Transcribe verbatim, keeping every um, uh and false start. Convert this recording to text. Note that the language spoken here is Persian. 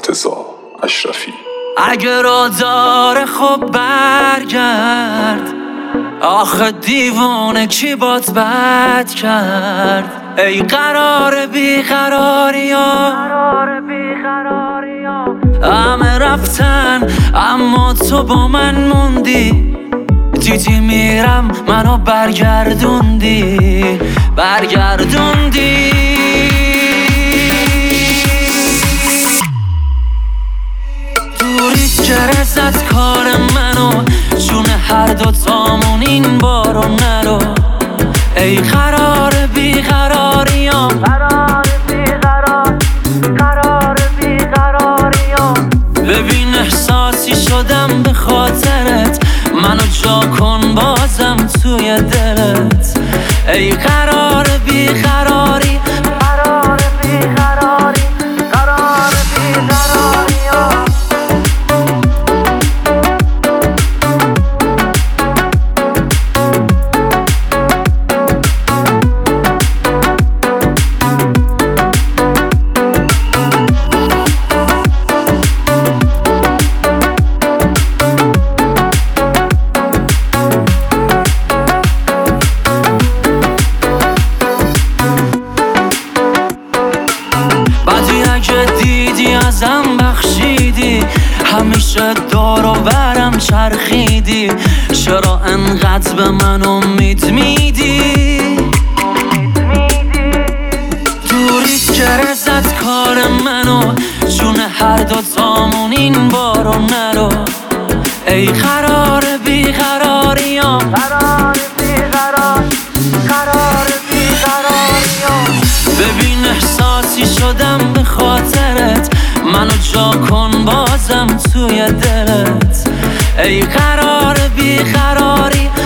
مرتضی اشرفی. اگه را داره خب برگرد، آخه دیوانه کی بات بد کرد. ای قرار بیقراری ها، همه رفتن اما تو با من موندی. دیدی میرم منو برگردوندی برگردوندی دوریت گرزت کار منو، جون هر دو تامون این بارو نرو. ای قرار بیقراریام، قرار بیقرار قرار بیقراریام. ببین احساسی شدم به خاطرت، منو جا کن بازم توی دلت. ای قرار بیقراری، قرار بیقراری قرار بیقراریام. دیدی ازم بخشیدی، همیشه دور و برم چرخیدی. چرا انقدر به من امید میدی؟ دوریت گرزت کار منو، جون هر دو تامون این بارو نرو. ای قرار بیقراریام، قرار بیقرار قرار بیقراریام. ببین احساسی شدم به خاطرت، منو جا کن بازم توی دلت. ای قرار بیقراری،